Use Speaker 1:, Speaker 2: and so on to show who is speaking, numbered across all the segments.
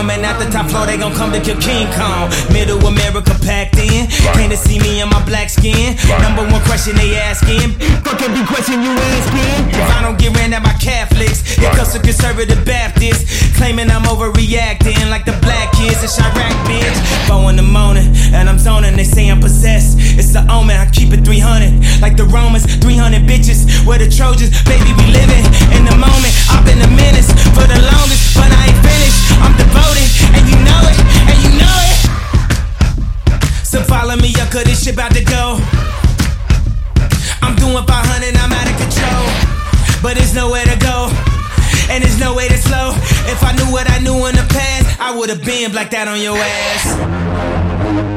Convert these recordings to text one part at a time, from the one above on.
Speaker 1: coming at the top floor, they gon' come to kill King Kong. Middle America packed in, came to see me in my black skin. Number one question they asking, fuck every question you asking. If I don't get ran at by Catholics, it comes to conservative Baptists, claiming I'm overreacting like the black kids in Chirac, bitch. 4 in the morning, and I'm zoning, they say I'm possessed. It's the omen, I keep it 300, like the Romans, 300 bitches. We're the Trojans, baby, we living in the moment. I've been a menace for the longest, but I ain't finished. I'm devoted, and you know it, and you know it. So follow me up, cause this shit about to go. I'm doing 500, I'm out of control, but there's nowhere to go, and there's no way to slow. If I knew what I knew in the past, I would've been blacked out on your ass.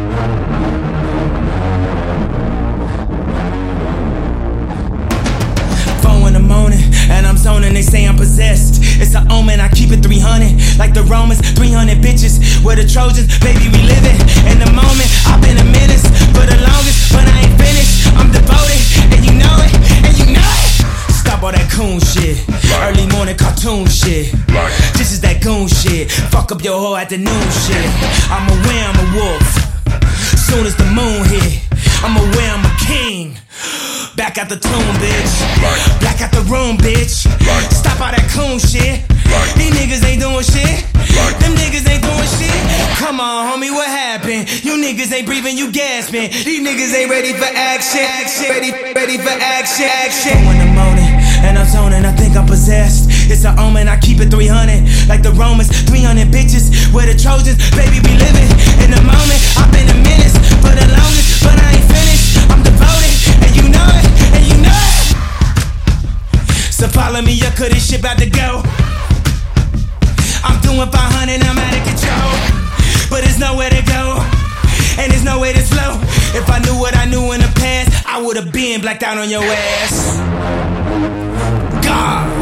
Speaker 1: And I'm zoning, they say I'm possessed. It's an omen, I keep it 300, like the Romans, 300 bitches. We're the Trojans, baby, we living in the moment. I've been a menace for the longest, but I ain't finished. I'm devoted, and you know it, and you know it. Stop all that coon shit, early morning cartoon shit. This is that goon shit, fuck up your whole afternoon shit. I'm aware I'm a wolf, soon as the moon hit. I'm aware I'm a king. Back at the tomb, bitch. Back at the room, bitch. Stop all that coon shit. These niggas ain't doing shit. Them niggas ain't doing shit. Come on, homie, what happened? You niggas ain't breathing, you gasping. These niggas ain't ready for action. Ready for action. 4 in the morning, and I'm zoning, I think I'm possessed. It's an omen, I keep it 300, like the Romans, 300 bitches. We're the Trojans, baby, we living in the moment. I've been a menace for the longest, but I ain't finished. I'm devoted, and you know it, and you know it. So follow me up, cause this shit about to go. I'm doing 500, I'm out of control, but there's nowhere to go, and there's no way to slow. If I knew what I knew in the past, I would've been blacked out on your ass. God.